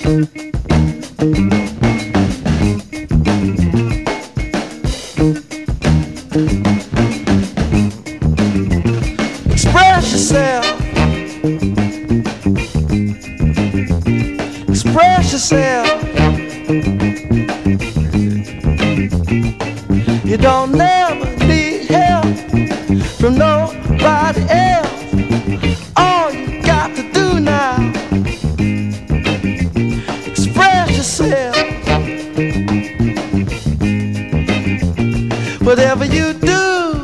Express yourself. Express yourself. You don't never need help from nobody else. All you got to do now, express yourself. Whatever you do,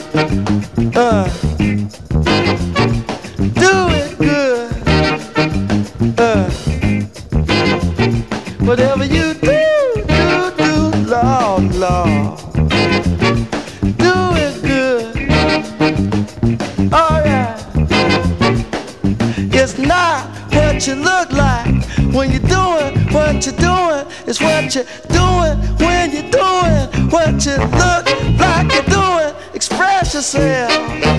do it good. Whatever you do, Lord, Lord, do it good. Oh yeah. It's not what you look like when you're doing what you're doing. It's what you're doing when you're doing what you look like you're doing. Express yourself.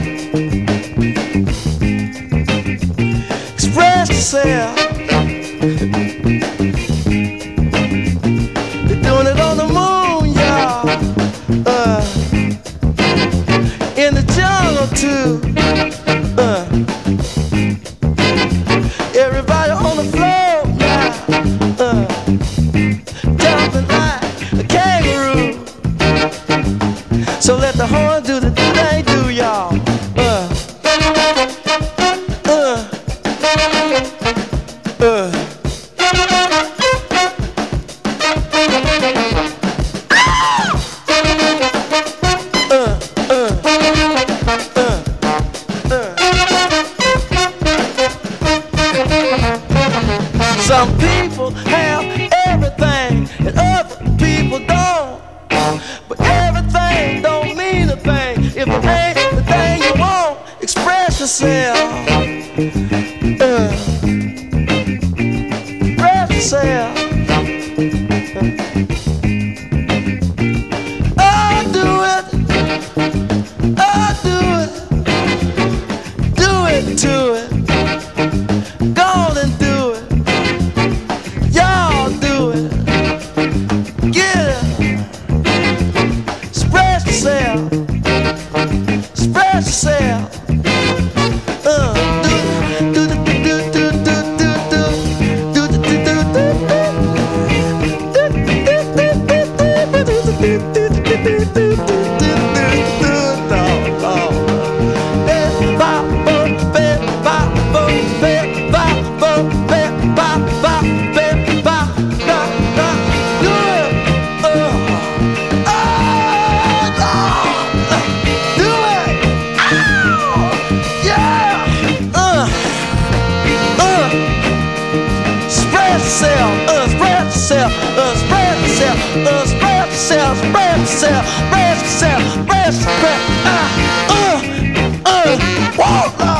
Express yourself. They're doing it on the moon, y'all. In the jungle too. Everybody on the floor now, jumping like a kangaroo. So let the horn do the thing they do, y'all. Some people have everything and other people don't. But everything don't mean a thing if it ain't the thing you want. Express yourself. Express yourself. Oh, do it. Oh, do it. Do it to it. Go on and do it. Y'all do it. Get it. Express yourself. Express yourself. Do the do do do do do do do do Spread yourself,